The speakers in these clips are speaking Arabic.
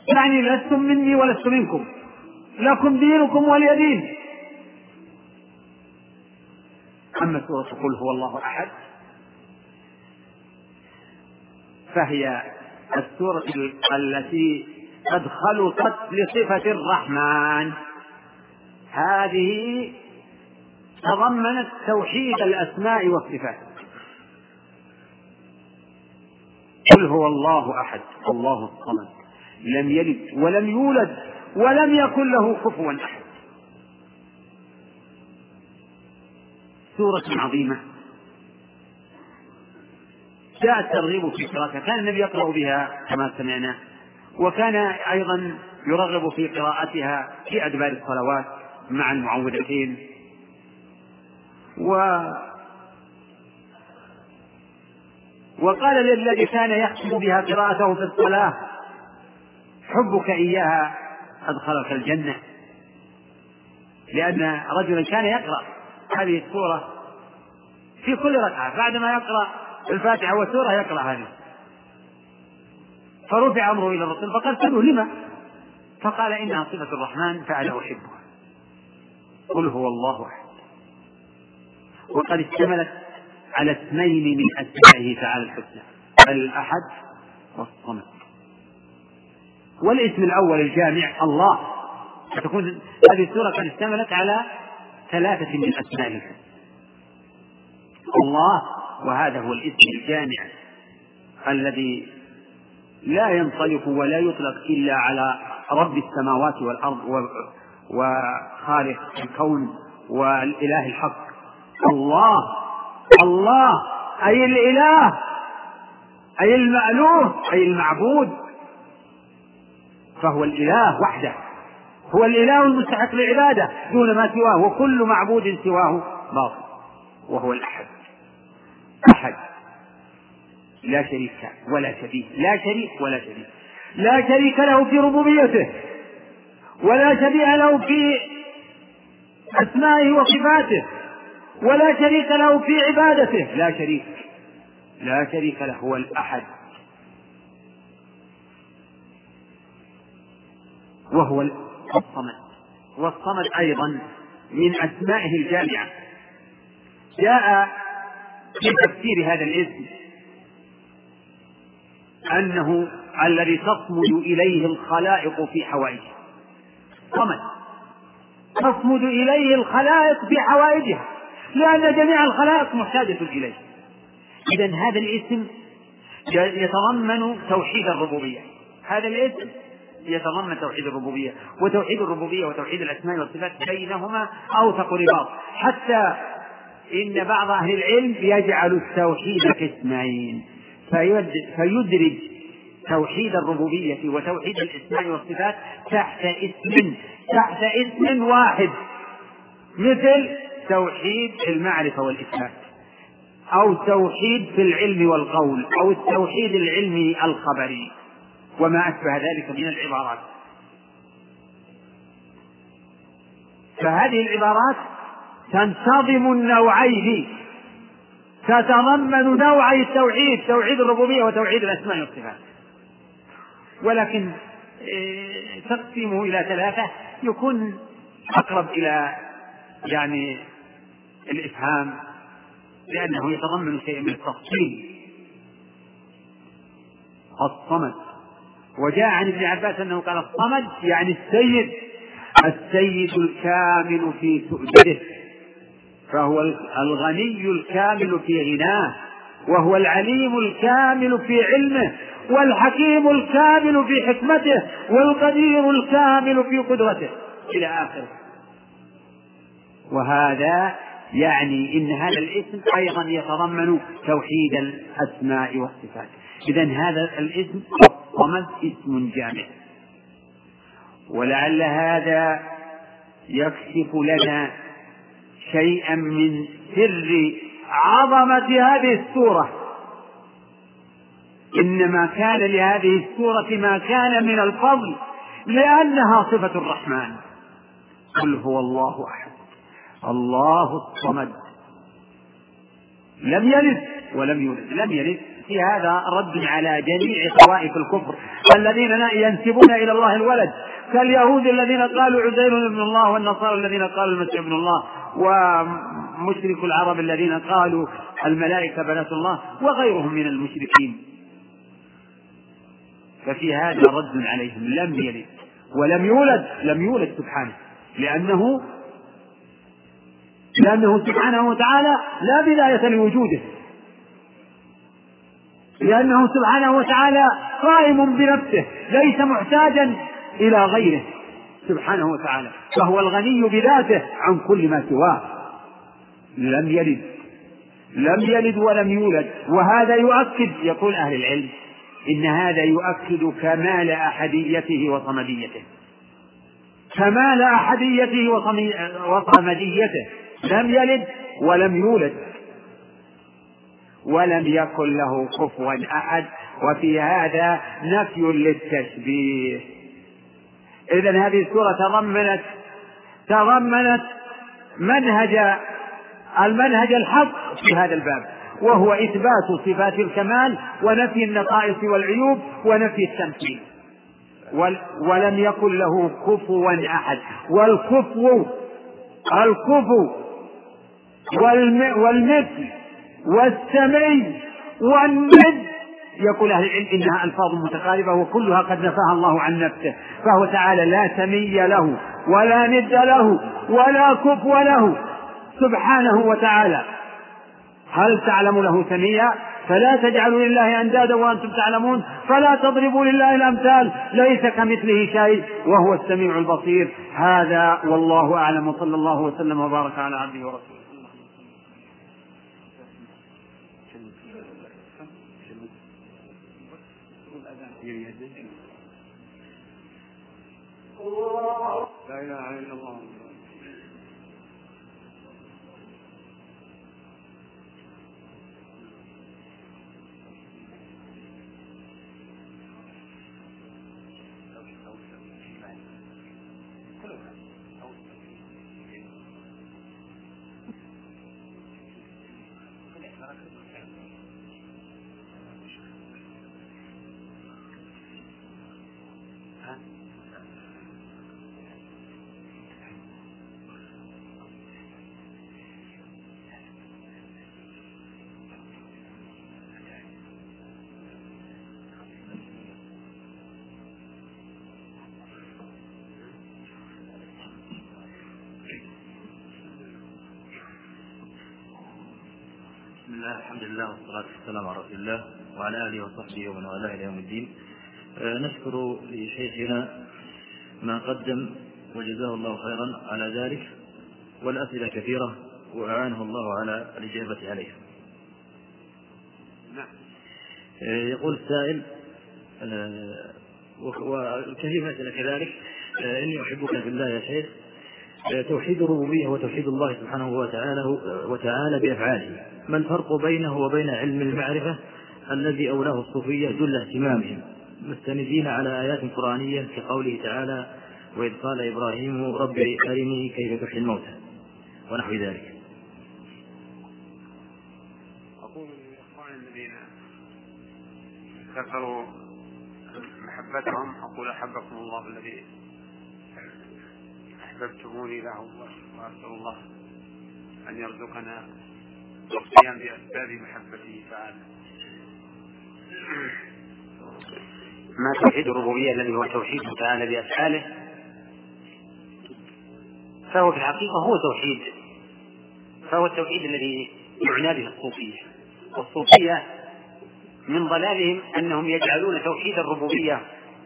يعني لستم مني ولست منكم، لكم دينكم ولي دين. أما سورة قل هو الله أحد فهي السورة التي قد خلقت لصفة الرحمن، هذه تضمنت توحيد الأسماء والصفات. قل هو الله أحد الله الصمد لم يلد ولم يولد ولم يكن له كفوا أحد. سورة عظيمة جاء الترغيب في قراءتها، كان النبي يقرأ بها كما سمعنا، وكان أيضا يرغب في قراءتها في أدبار الصلوات مع المعوذتين. وقال للذي كان يختم بها قراءته في الصلاة حبك إياها أدخلك الجنة، لأن رجلا كان يقرأ هذه السورة في كل ركعة، بعدما يقرأ الفاتحة والسورة يقرأ هذه، فرفع أمره إلى الرسول فقال سألوا لما؟ فقال إنها صفة الرحمن فأنا أحبها. قل هو الله أحد، وقد اشتملت على اسمين من أسمائه تعالى الحسنى، الأحد والصمد. والاسم الأول الجامع الله، فتكون هذه السورة قد اشتملت على 3 من أسماء الحسنى الله، وهذا هو الاسم الجامع الذي لا ينطلق ولا يطلق إلا على رب السماوات والأرض وخالق الكون والإله الحق. الله الله أي الإله أي المألوه أي المعبود، فهو الإله وحده، هو الإله المستحق للعبادة دون ما سواه، وكل معبود سواه باطل. وهو الأحد، أحد لا شريك ولا شبيه، لا شريك ولا شبيه، لا شريك له في ربوبيته ولا شبيه له في أسمائه وصفاته ولا شريك له في عبادته، لا شريك، لا شريك له، هو الأحد. وهو الصمد، والصمد أيضا من أسمائه الجامعة. جاء في تفسير هذا الاسم أنه الذي تصمد إليه الخلائق في حوائجها، صمد تصمد إليه الخلائق في حوائجها، لأن جميع الخلائق محتاجة إليه. إذن هذا الاسم يتضمن توحيد الربوبية، هذا الاسم يتضمن توحيد الربوبية، وتوحيد الربوبية وتوحيد الأسماء والصفات بينهما أوثق رباط، حتى إن بعض أهل العلم يجعل التوحيد قسمين، فيدرج توحيد الربوبية وتوحيد الأسماء والصفات تحت اسم واحد، مثل توحيد المعرفة والإثبات، أو توحيد في العلم والقول، أو التوحيد العلمي الخبري، وما أشبه ذلك من العبارات. فهذه العبارات تنتظم النوعين، تتضمن نوعي التوحيد، توحيد الربوبية وتوحيد الأسماء والصفات، ولكن تقسيمه إلى 3 يكون أقرب إلى يعني الإفهام، لأنه يتضمن شيء من التفصيل. الصمد، وجاء عن ابن عباس أنه قال الصمد يعني السيد الكامل في سؤدده، فهو الغني الكامل في غناه، وهو العليم الكامل في علمه، والحكيم الكامل في حكمته، والقدير الكامل في قدرته، إلى آخره. وهذا يعني إن هذا الاسم أيضا يتضمن توحيد الأسماء والصفات. إذن هذا الاسم الصمد اسم جامع، ولعل هذا يكشف لنا شيئا من سر عظمة هذه السورة. إنما كان لهذه السورة ما كان من الفضل لأنها صفة الرحمن. قل هو الله أحد الله الصمد لم يلد ولم يولد، لم يلد في هذا رد على جميع طوائف الكفر الذين ينسبون إلى الله الولد، كاليهود الذين قالوا عزير ابن الله، والنصارى الذين قالوا المسيح ابن الله، ومشرك العرب الذين قالوا الملائكة بنات الله، وغيرهم من المشركين. ففي هذا رد عليهم، لم يلد ولم يولد، لم يولد سبحانه، لأنه سبحانه وتعالى لا بداية لوجوده، لأنه سبحانه وتعالى قائم بنفسه ليس محتاجا إلى غيره سبحانه وتعالى، فهو الغني بذاته عن كل ما سواه. لم يلد ولم يولد. وهذا يؤكد، يقول أهل العلم إن هذا يؤكد كمال أحديته وصمديته، كمال أحديته وصمديته. لم يلد ولم يولد ولم يكن له كفوا أحد، وفي هذا نفي للتشبيه. إذن هذه السورة تضمنت المنهج الحق في هذا الباب، وهو إثبات صفات الكمال ونفي النقائص والعيوب ونفي التمثيل. ولم يكن له كفوا أحد. والكفو والمثل والسمي والند، يقول أهل العلم إنها ألفاظ متقاربة وكلها قد نفاها الله عن نفسه، فهو تعالى لا سمي له ولا ند له ولا كفو له سبحانه وتعالى. هل تعلم له سميا؟ فلا تجعلوا لله أندادا وأنتم تعلمون، فلا تضربوا لله الأمثال، ليس كمثله شيء وهو السميع البصير. هذا والله أعلم، وصلى الله وسلم وبارك على عبده ورسوله. لا إله إلا الله. بسم الله، الحمد لله والصلاة والسلام على رسول الله وعلى آله وصحبه ومن والاه إلى يوم الدين. نشكر لشيخنا ما قدم وجزاه الله خيرا على ذلك، والأسئلة كثيرة وأعانه الله على الإجابة عليها. يقول السائل، والكثير من الأسئلة كذلك: إني أحبك في الله يا شيخ، توحيد الربوبية وتوحيد الله سبحانه وتعالى بأفعاله، ما الفرق بينه وبين علم المعرفة الذي أولاه الصوفية جل اهتمامهم، مستندين على آيات قرآنية كقوله تعالى: وإذ قال إبراهيم رب أرني كيف تحيي الموتى، ونحو ذلك. أقول للإخوان الذين ذكروا محبتهم، أقول أحبكم الله الذي أحببتموني له، وأسأل الله أن يرزقنا القيام بأسباب محبته تعالى. ما توحيد الربوبية الذي هو توحيد تعالى بأفعاله، فهو في الحقيقة فهو التوحيد الذي يعنى به الصوفية. والصوفية من ضلالهم أنهم يجعلون توحيد الربوبية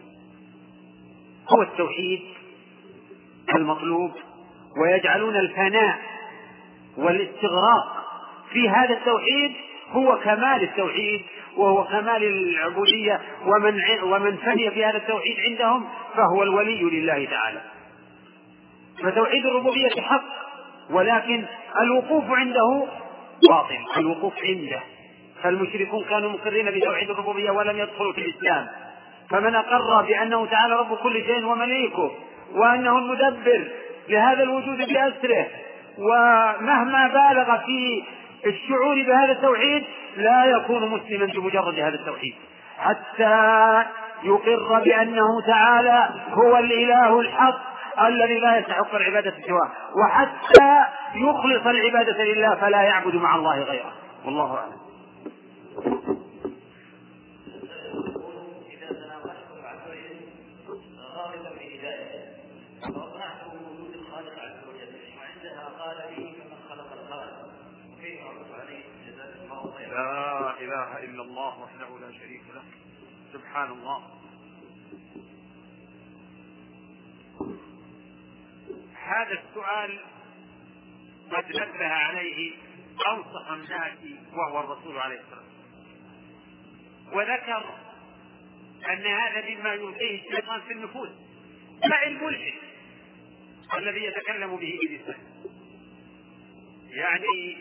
هو التوحيد المطلوب، ويجعلون الفناء والاستغراق في هذا التوحيد هو كمال التوحيد وهو كمال العبودية، ومن فني في هذا التوحيد عندهم فهو الولي لله تعالى. فتوحيد الربوبية حق، ولكن الوقوف عنده باطل، الوقوف عنده. فالمشركون كانوا مقرين بتوحيد الربوبية ولم يدخلوا في الإسلام، فمن أقر بأنه تعالى رب كل شيء ومليكه، وأنه المدبر لهذا الوجود بأسره، ومهما بالغ في الشعور بهذا التوحيد لا يكون مسلما بمجرد هذا التوحيد، حتى يقر بأنه تعالى هو الإله الحق الذي لا يستحق العبادة سواه، وحتى يخلص العبادة لله فلا يعبد مع الله غيره. والله أعلم. لا إله إلا الله وحده لا شريك له، سبحان الله. هذا السؤال قد نبه عليه أنصح الناس وهو الرسول عليه الصلاة والسلام، وذكر أن هذا مما يلقيه الشيطان في النفوس، مع الملحد الذي يتكلم به بلسانه، يعني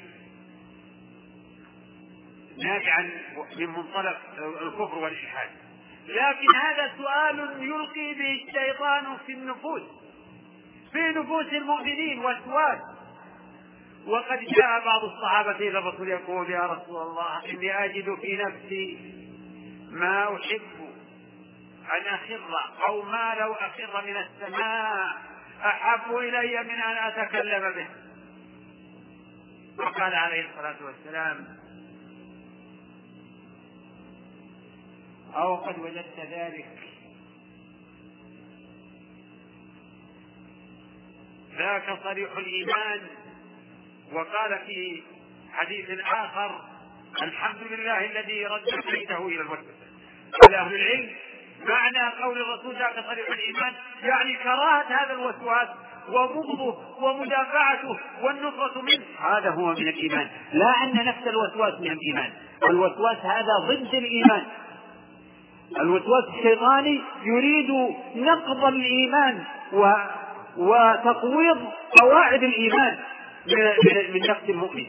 نابعا من منطلق الكفر والإلحاد، لكن هذا سؤال يلقي به الشيطان في النفوس، في نفوس المؤمنين وسواس. وقد جاء بعض الصحابة إلى الرسول يقول: يا رسول الله، إني أجد في نفسي ما أحب أن أخر، أو ما لو أخر من السماء أحب إلي من أن أتكلم به. وقال عليه الصلاة والسلام: أو قد وجدت ذلك؟ ذاك صريح الإيمان. وقال في حديث آخر: الحمد لله الذي رد بيته إلى الوسوسة. قال أهل العلم: معنى قول الرسول ذاك صريح الإيمان يعني كراهة هذا الوسواس وبغضه ومدافعته والنفرة منه، هذا هو من الإيمان، لا أن نفس الوسواس من الإيمان. الوسواس هذا ضد الإيمان. الوسواس الشيطاني يريد نقض الإيمان وتقويض قواعد الإيمان من نفس المؤمن.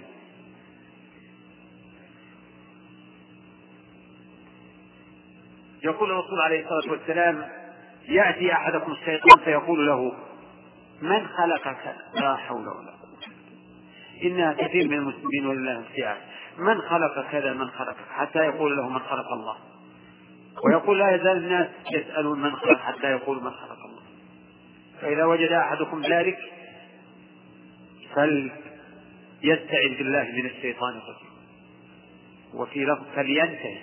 يقول الرسول عليه الصلاة والسلام: يأتي أحدكم الشيطان فيقول له: من خلقك؟ لا حول ولا قوة. إنها كثير من المسلمين ولله الامتياز. من خلق كذا؟ من خلقك؟ حتى يقول له: من خلق الله. ويقول: لا يزال الناس يسألون من خلق حتى يقول: من خلق الله. فإذا وجد أحدكم ذلك فليستعذ بالله من الشيطان الرجيم. وفي لفظ فلينتهي،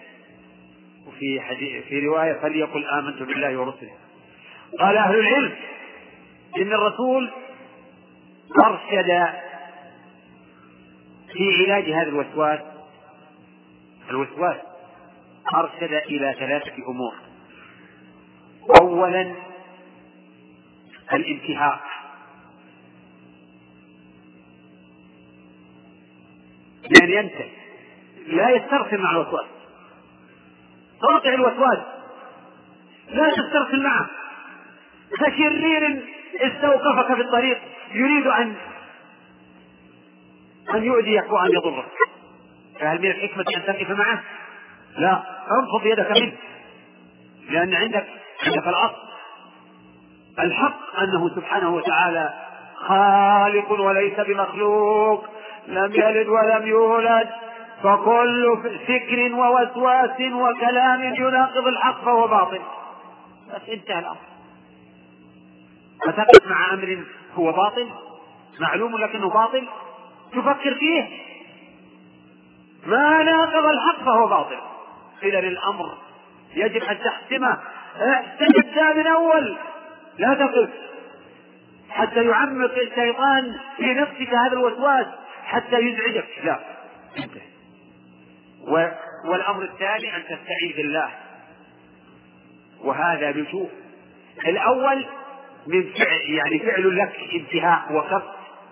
وفي رواية فليقل آمنت بالله ورسله. قال أهل العلم إن الرسول أرشد في علاج هذا الوسواس أرشد إلى 3 أمور. أولا الانتهاء، يعني ينتهي، لا يسترسل مع الوسواس. تقطع الوسواس، لا تسترسل معه. كشرير استوقفك في الطريق يريد أن يؤذيك وأن يضرك، فهل من الحكمة أن تقف معه؟ لا، انفض يدك منه، لأن عندك الأصل الحق أنه سبحانه وتعالى خالق وليس بمخلوق، لم يلد ولم يولد، فكل فكر ووسواس وكلام يناقض الحق فهو باطل. بس انتهى الأمر. فتقف مع أمر هو باطل معلوم لكنه باطل، تفكر فيه ما ناقض الحق فهو باطل. إذا الأمر يجب أن تحسمه، تبدأ من أول، لا تقف حتى يعمق الشيطان في نفسك هذا الوسواس حتى يزعجك، لا. والأمر الثاني أن تستعيذ بالله، وهذا لجوء. الأول من فعل لك انتهاء وكف،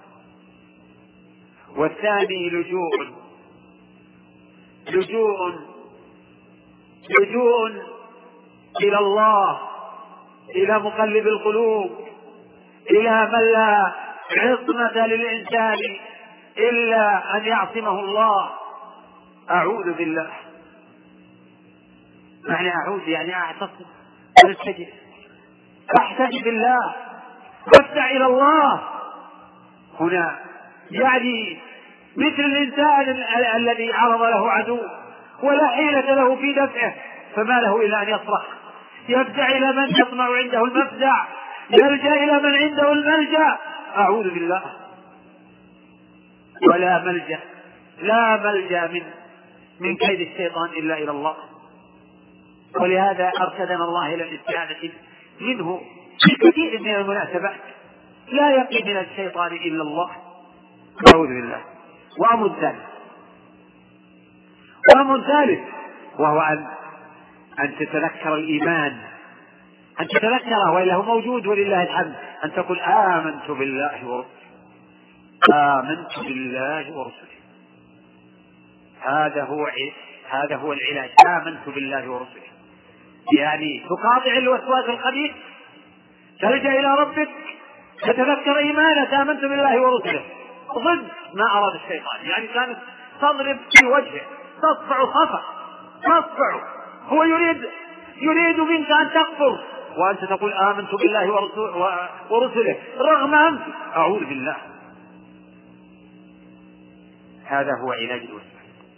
والثاني لجوء إلى الله، إلى مقلب القلوب، إلى من لا عصمة للإنسان إلا أن يعصمه الله. أعوذ بالله، يعني أعوذ يعني أعتصم، أحتج بالله، أفتع إلى الله. هنا يعني مثل الإنسان الذي عرض له عدو ولا حيلة له في دفعه، فما له إلا أن يصرخ، يفزع إلى من يطمع عنده المفزع، يلجأ إلى من عنده الملجأ. أعوذ بالله. ولا ملجأ، لا ملجأ من كيد الشيطان إلا إلى الله. ولهذا أرشدنا الله إلى الاستعاذة منه في كثير من المناسبات. لا يقي من الشيطان إلا الله. أعوذ بالله. وأمر ثالث وهو أن تتذكر الإيمان، أن تتذكره وإلا هو موجود ولله الحمد، أن تقول آمنت بالله ورسله، آمنت بالله ورسله. هذا هو العلاج، آمنت بالله ورسله، يعني تقاطع الوسواس الخبيث، تلجأ إلى ربك، تتذكر إيمانك آمنت بالله ورسله ضد ما أراد الشيطان. يعني كانت تضرب في وجهه، تصفع صفع، هو يريد منك أن تكفر وأنت تقول آمنت بالله ورسله رغم أنت. أعوذ بالله. هذا هو علاج الوسواس.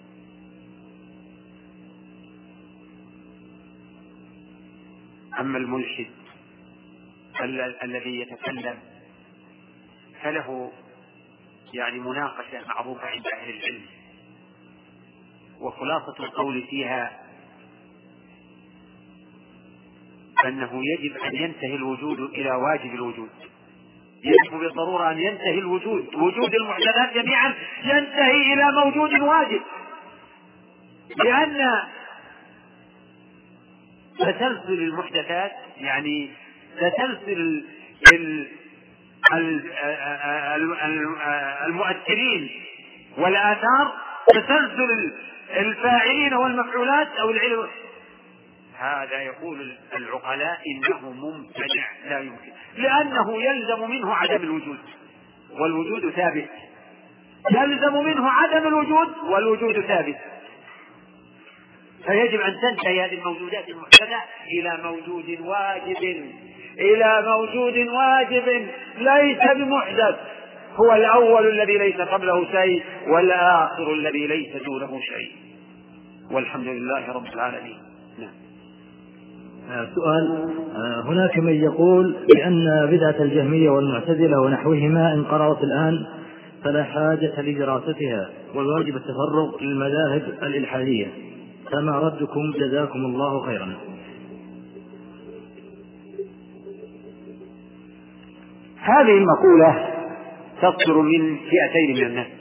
أما الملحد الذي يتكلم فله يعني مناقشة معروفة عند أهل العلم، وخلاصة القول فيها أنه يجب أن ينتهي الوجود إلى واجب الوجود. يجب بالضرورة أن ينتهي وجود المحدثات جميعا ينتهي إلى موجود واجب، لأن تسلسل المحدثات يعني تسلسل المؤثرين والآثار، تسلسل الفاعلين والمفعولات أو العلم، هذا يقول العقلاء إنه ممتنع لا يمكن، لأنه يلزم منه عدم الوجود والوجود ثابت، يلزم منه عدم الوجود والوجود ثابت. فيجب أن تنتهي هذه الموجودات المحدثة إلى موجود واجب ليس بمحدث، هو الأول الذي ليس قبله شيء والآخر الذي ليس دونه شيء، والحمد لله رب العالمين. سؤال: هناك من يقول بأن بدعة الجهمية والمعتزلة ونحوهما انقرضت الآن فلا حاجة لدراستها والواجب التفرغ للمذاهب الإلحادية، فما ردكم جزاكم الله خيرا؟ هذه المقولة تصدر من فئتين من الناس،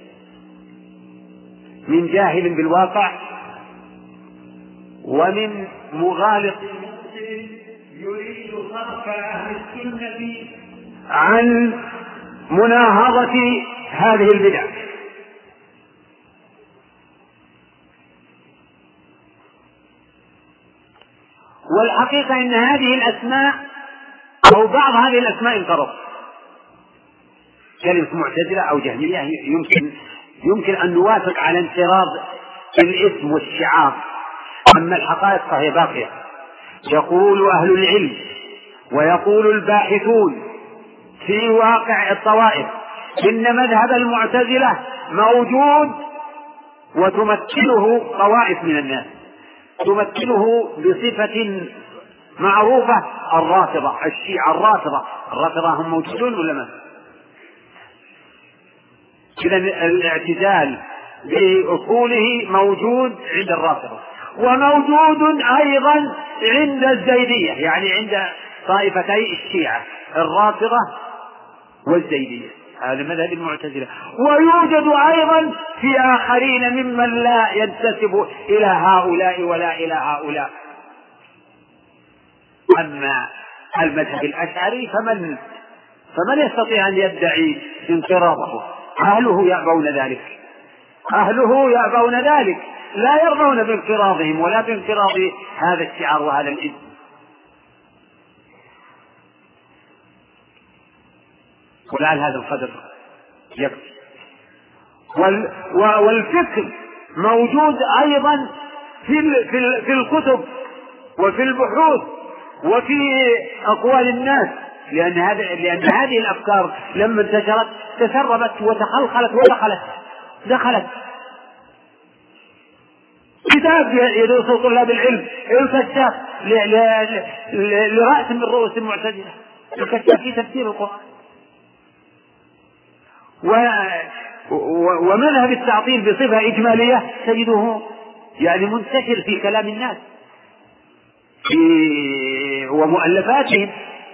من جاهل بالواقع ومن مغالط يريد صرف أهل السنة عن مناهضة هذه البدع. والحقيقة إن هذه الأسماء أو بعض هذه الأسماء انقرض. كلمة معتزلة أو جهمية يمكن أن نوافق على انقراض الاسم والشعار، أما الحقائق فهي باقية. يقول أهل العلم ويقول الباحثون في واقع الطوائف إن مذهب المعتزلة موجود وتمثله طوائف من الناس، تمثله بصفة معروفة، الرافضة، الشيعة الرافضة هم موجودون ولا ما؟ إذا الاعتزال بأصوله موجود عند الرافضة وموجود أيضا عند الزيدية، يعني عند طائفتي الشيعة الرافضة والزيدية، هذا مذهب المعتزلة. ويوجد أيضا في آخرين ممن لا ينتسب إلى هؤلاء ولا إلى هؤلاء. أما المذهب الأشعري فمن يستطيع أن يدعي انقراضه؟ أهله يأبون ذلك، لا يرضون بانقراضهم ولا بانقراض هذا الشعار وهذا الاسم. ولعل هذا القدر يكفي. والفكر موجود أيضا في الكتب وفي البحوث وفي أقوال الناس، لأن هذه الأفكار لما انتشرت تسربت وتخلخلت ودخلت دخلت كتاب يدرس طلاب العلم الكشاف لرأس من رؤوس المعتزلة، الكشاف في تفسير القرآن. ومذهب التعطيل بصفة إجمالية تجده يعني منتشر في كلام الناس ومؤلفاتهم.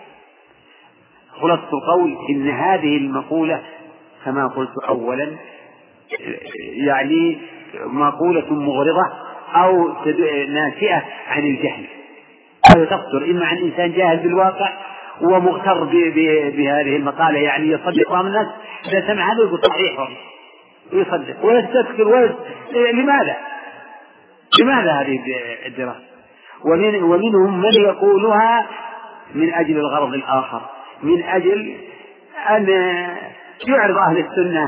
خلاصة القول إن هذه المقولة كما قلت أولا يعني مقولة مغرضة أو ناشئة عن الجهل، أو تصدر إما عن إنسان جاهل بالواقع ومغتر بهذه المقالة، يعني يصدق بعض الناس إذا سمع هذا يقول صحيح ويصدق ويستذكر لماذا هذه الدراسة؟ ومنهم من يقولها من أجل الغرض الآخر، من أجل أن يعرض أهل السنة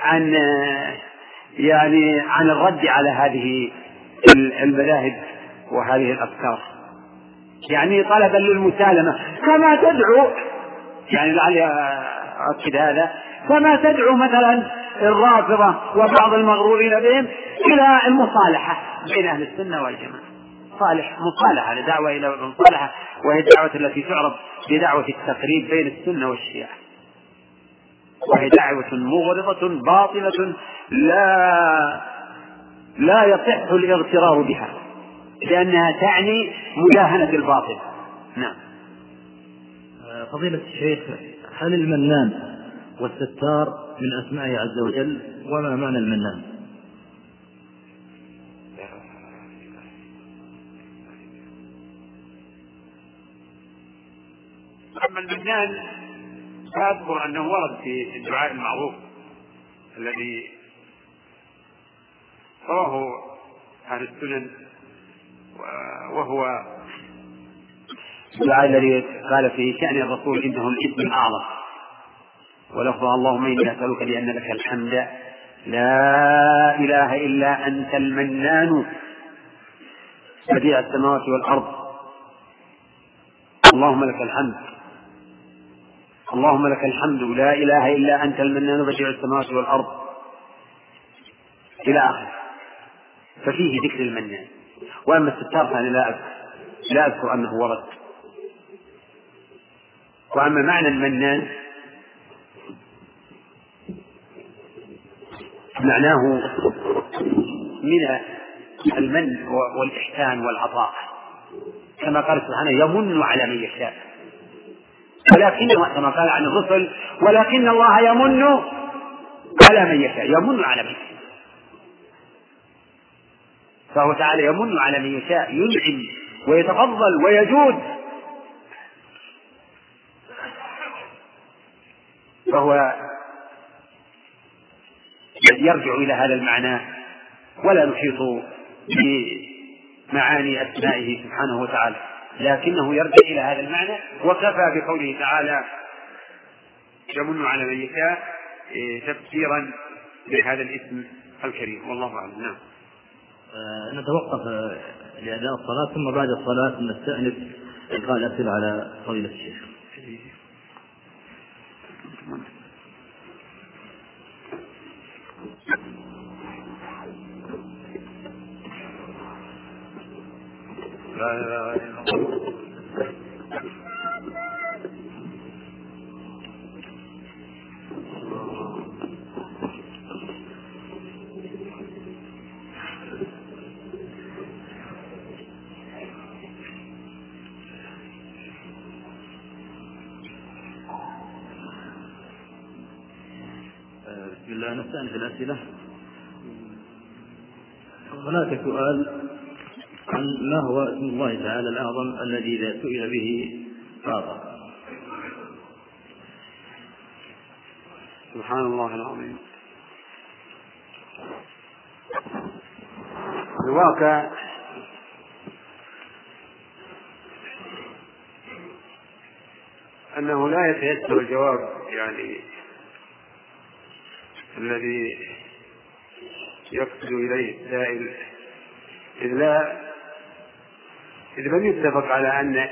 عن الرد على هذه المذاهب وهذه الأفكار، يعني طلبا للمسالمة كما تدعو، يعني لعلي أؤكد هذا، كما تدعو مثلا الرافضة وبعض المغرورين بهم إلى المصالحة بين أهل السنة والجماعة، مصالحة لدعوة إلى المصالحة، وهي الدعوة التي تعرف بدعوة التقريب بين السنة والشيعة، وهي دعوة مغرضة باطلة لا يصح الاغترار بها، لأنها تعني مداهنة الباطل. نعم. فضيلة الشيخ، هل المنان والستار من أسمائه عز وجل؟ وما معنى المنان؟ أما المنان فأذكر أنه ورد في الدعاء المعروف الذي رواه أهل السنن، وهو الدعاء الذي قال في شأن الرسول إنه الاسم الأعظم، ولفظ اللهم إني أسألك لأن لك الحمد لا إله إلا أنت المنان بديع السماوات والأرض، اللهم لك الحمد، اللهم لك الحمد لا إله إلا أنت المنان بديع السماوات والأرض إلى آخره، ففيه ذكر المنان. وأما الستار فأنا لا أذكر أنه ورد. وأما معنى المنان معناه من المن والإحسان والعطاء، كما قال سبحانه يمن على من يشاء، ولكنه كما قال عن الرسل ولكن الله يمن على من يشاء، يمن على من يشاء، فهو تعالى يمن على من يشاء، ينعم ويتفضل ويجود، فهو يرجع إلى هذا المعنى، ولا نحيط بمعاني أسمائه سبحانه وتعالى، لكنه يرجع إلى هذا المعنى، وكفى بقوله تعالى يمن على من يشاء تفسيرا لهذا الاسم الكريم، والله أعلم. نعم. نتوقف لأداء الصلاة، ثم بعد الصلاة نستأنف إلقاء الأسئلة على فضيلة الشيخ. لا إله إلا الله. بسم الله. نستأنف الأسئلة. هناك سؤال عن ما هو اسم الله تعالى الأعظم الذي إذا سئل به فاضل؟ سبحان الله العظيم. الواقع أنه لا يتيسر الجواب يعني الذي يقصد إليه السائل، إذ لم يتفق على أن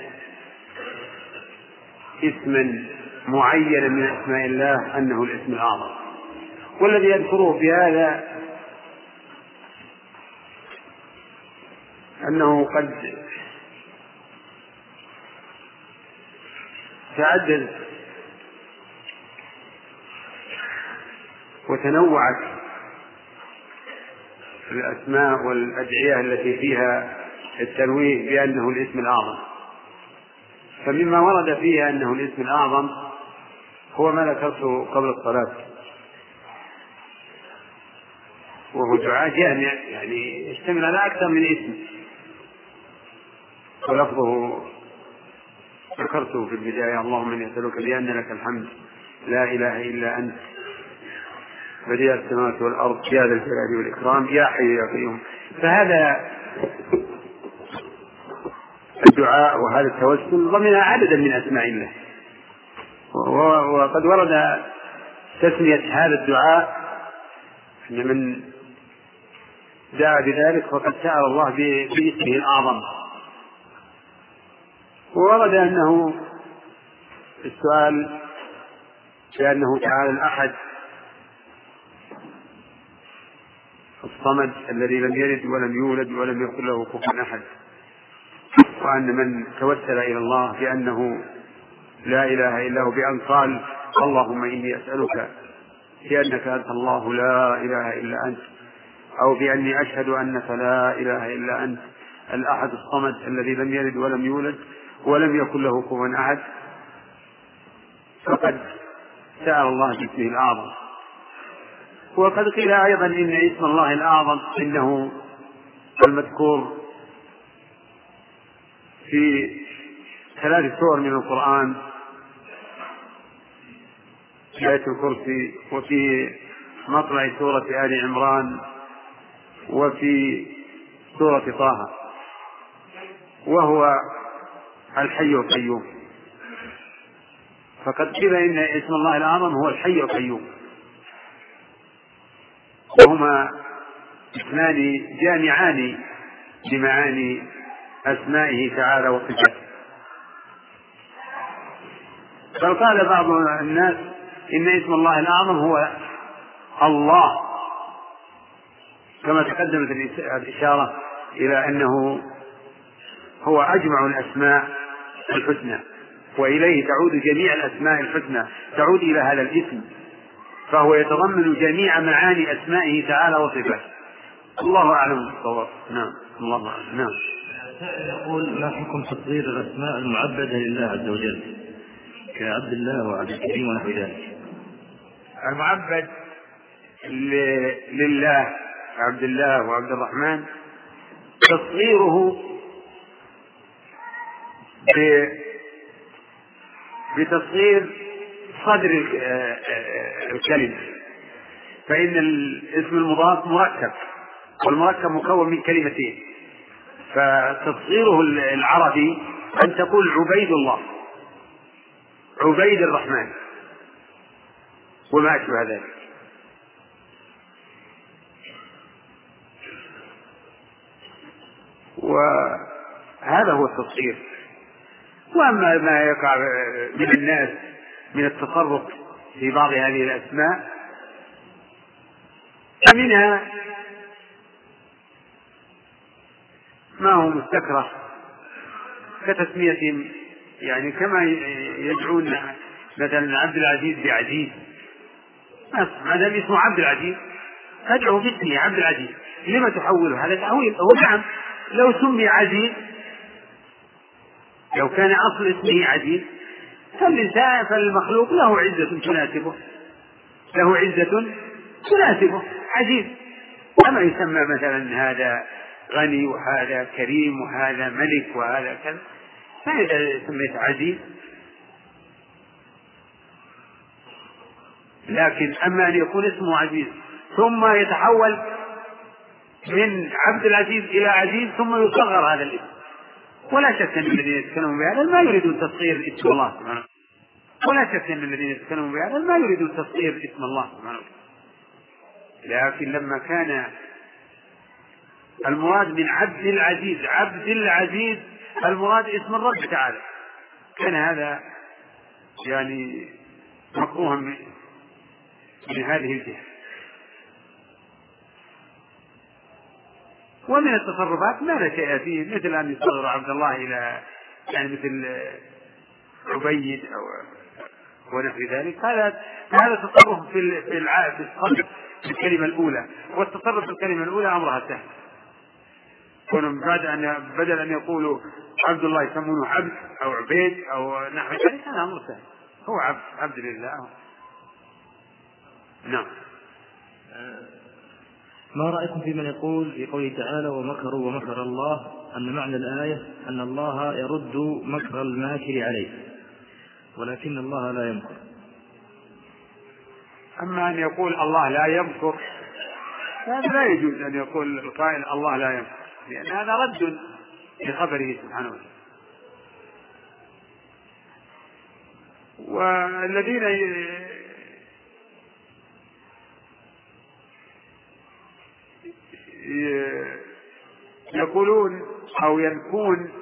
اسما معينا من أسماء الله أنه الاسم الأعظم، والذي يذكره في هذا أنه قد تعدد وتنوعت الأسماء والأدعية التي فيها التنويه بأنه الاسم الأعظم. فمما ورد فيها أنه الاسم الأعظم هو ما ذكرته قبل الصلاة، وهو دعاء جامع يعني يشتمل على أكثر من اسم، ولفظه ذكرته في البداية: اللهم إني أسألك بأن لك الحمد لا إله إلا أنت بديع السماوات والأرض يا ذا الجلال والإكرام يا حي يا قيوم. فهذا الدعاء وهذا التوسل ضمن عددا من أسماء الله، وقد ورد تسمية هذا الدعاء أن من دعا بذلك فقد سأل الله باسمه الأعظم. وورد أنه السؤال بأنه تعالى الأحد الصمد الذي لم يلد ولم يولد ولم يكن له كفوا أحد، وأن من توسل إلى الله بأنه لا إله إلا هو بأن قال: اللهم إني أسألك بأنك أنت الله لا إله إلا أنت، أو بأني أشهد أنك لا إله إلا أنت الأحد الصمد الذي لم يلد ولم يولد ولم يكن له كفوا أحد، فقد سأل الله باسمه الأعظم. وقد قيل أيضا إن اسم الله الأعظم إنه المذكور في 3 سور من القرآن: آية الكرسي، وفي مطلع سورة آل عمران، وفي سورة طه، وهو الحي القيوم. فقد قيل إن اسم الله الأعظم هو الحي القيوم، وهما اسمان جامعان لمعاني أسمائه تعالى وصفاته. بل قال بعض الناس إن اسم الله الأعظم هو الله، كما تقدمت الإشارة إلى أنه هو أجمع الأسماء الحسنى، وإليه تعود جميع الأسماء الحسنى، تعود إلى هذا الاسم، فهو يتضمن جميع معاني أسمائه تعالى وصفاته. الله أعلم بالصواب. نعم، الله أعلم. نعم. يقول: ما حكم تصغير الأسماء المعبدة لله عز وجل كعبد الله وعبد الكريم ونحو ذلك؟ المعبد لله عبد الله وعبد الرحمن تصغيره بتصغير صدر الكلمة، فإن الاسم المضاف مركب، والمركب مكون من كلمتين، فتصغيره العربي أن تقول عبيد الله، عبيد الرحمن، وما أشبه ذلك. وهذا هو التصغير. وأما ما يقع من الناس من التصرف في بعض هذه الأسماء فمنها ما هو مستكره كتسمية، يعني كما يدعون مثلا عبد العزيز بعزيز، ما دام اسمه عبد العزيز تدعو باسمه عبد العزيز، لما تحوله؟ هذا تحويل. هو نعم لو سمي عزيز، لو كان أصل اسمه عزيز فالإنسان فالمخلوق له عزة تناسبه، له عزة تناسبه عزيز، كما يسمى مثلا هذا غني وهذا كريم وهذا ملك وهذا كذا، فإذا سميت عزيز. لكن أما أن يكون اسمه عزيز ثم يتحول من عبد العزيز إلى عزيز ثم يصغر هذا الاسم، ولا شك أن الذين يتكلمون بهذا ما يريدون تصغير اسم الله سبحانه، ولا شك أن الذين يتكلمون بهذا ما يريدون تصغير اسم الله سبحانه. لكن لما كان المراد من عبد العزيز، عبد العزيز المراد اسم الرب تعالى، كان هذا يعني مكروها من هذه الجهة. ومن التصرفات ما لا شيء فيه، مثل أن يصغر عبد الله إلى يعني مثل عبيد أو ونحو ذلك. هذا تصرف في الكلمة الأولى، والتصرف في الكلمة الأولى أمرها سهل. بدل أن يقولوا عبد الله يسمونه عبد أو عبيد أو نحو ذلك، هذا أمر سهل، هو عبد لله. نعم. ما رأيكم في من يقول في قوله تعالى ومكروا ومكر الله أن معنى الآية أن الله يرد مكر الماكر عليه ولكن الله لا يمكر؟ أما أن يقول الله لا يمكر هذا لا يجوز أن يقول القائل الله لا يمكر، لأن هذا رد لخبره سبحانه وتعالى. والذين يقولون أو ينفون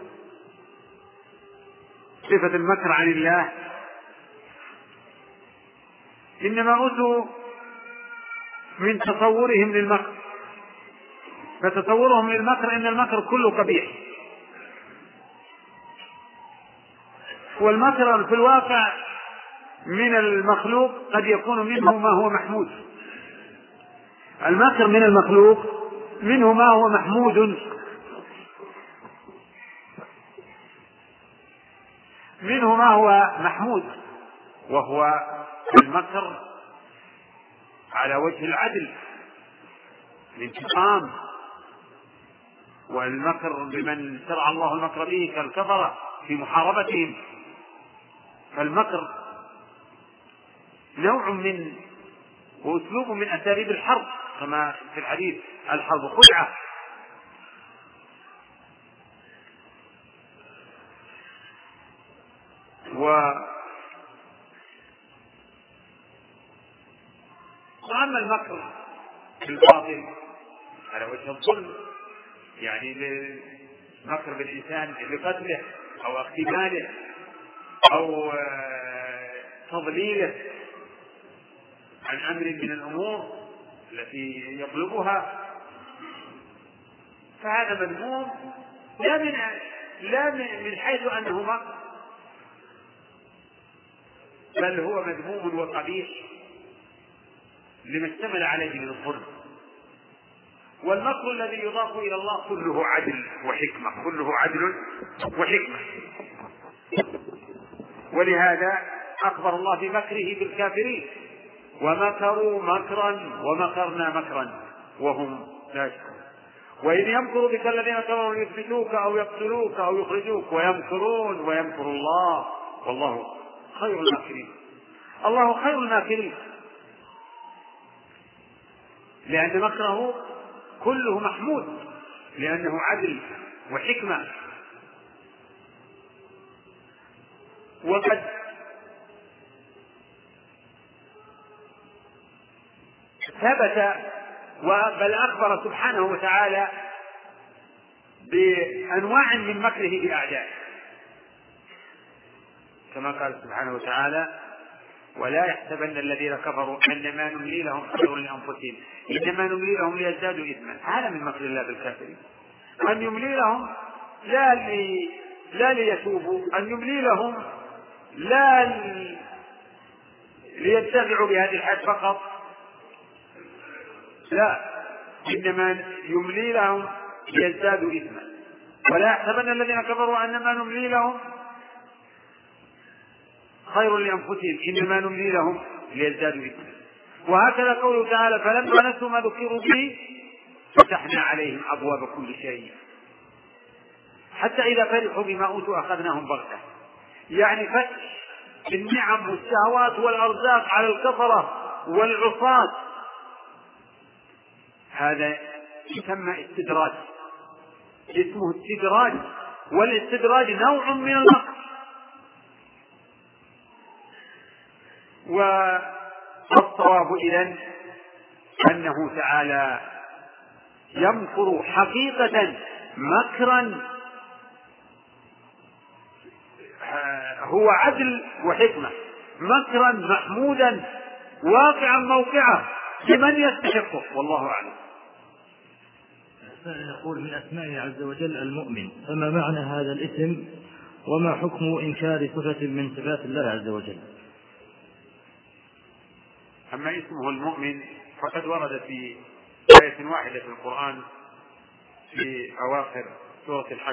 صفة المكر عن الله إنما أتوا من تصورهم للمكر، فتصورهم للمكر إن المكر كله قبيح، والمكر في الواقع من المخلوق قد يكون منه ما هو محمود. المكر من المخلوق منه ما هو محمود، منه ما هو محمود، وهو المكر على وجه العدل، الانتقام، والمكر بمن شرع الله المكر به كالكفرة في محاربتهم. فالمكر نوع من وأسلوب من أساليب الحرب، كما في الحديث الحرب خدعة. وأما المكر بالباطل على وجه الظلم، يعني المكر بالإنسان لقتله أو اغتياله أو تضليله عن أمر من الأمور التي يطلبها، فهذا مذموم لا من حيث أنه مكر، بل هو مذموم وقبيح لما اشتمل عليه من الظلم. والمكر الذي يضاف إلى الله كله عدل وحكمة، كله عدل وحكمة. ولهذا أخبر الله بمكره بالكافرين ومكروا مكرا ومكرنا مكرا وهم لا يشعرون. وإذ يمكر بك الذين كفروا ليثبتوك أو يقتلوك أو يخرجوك ويمكرون ويمكر الله والله خير الماكرين. الله خير الماكرين، لأن مكره كله محمود، لأنه عدل وحكمة. وقد ثبت بل أخبر سبحانه وتعالى بأنواع من مكره بأعدائه، كما قال سبحانه وتعالى ولا يحسبن الذين كفروا أنما نملي لهم خير لأنفسهم إنما نملي لهم ليزدادوا إثما. هذا من مكر الله بالكافرين، أن يملي لهم لا ليتوبوا، أن يملي لهم لا لينتفعوا بهذه الحياة فقط، لا، إنما يملي لهم ليزدادوا إثما. ولا يحسبن الذين كفروا أنما نملي لهم خير لأنفسهم إنما نملي لهم ليزدادوا إثما. وهكذا قوله تعالى فلما نسوا ما ذكروا به فتحنا عليهم أبواب كل شيء حتى إذا فرحوا بما أوتوا أخذناهم بغتة. يعني فتح النعم والشهوات والأرزاق على الكفرة والعصاة، هذا يسمى استدراج، اسمه استدراج، والاستدراج نوع من المكر. والصواب إذن أنه تعالى يمكر حقيقة مكرا هو عدل وحكمة، مكرا محمودا واقعا موقعه لمن يستحقه، والله أعلم. يقول من أسمائه عز وجل المؤمن، فما معنى هذا الاسم وما حكم إنكار صفة من صفات الله عز وجل؟ أما اسمه المؤمن فقد ورد في آية واحدة في القرآن في أواخر سورة الحج،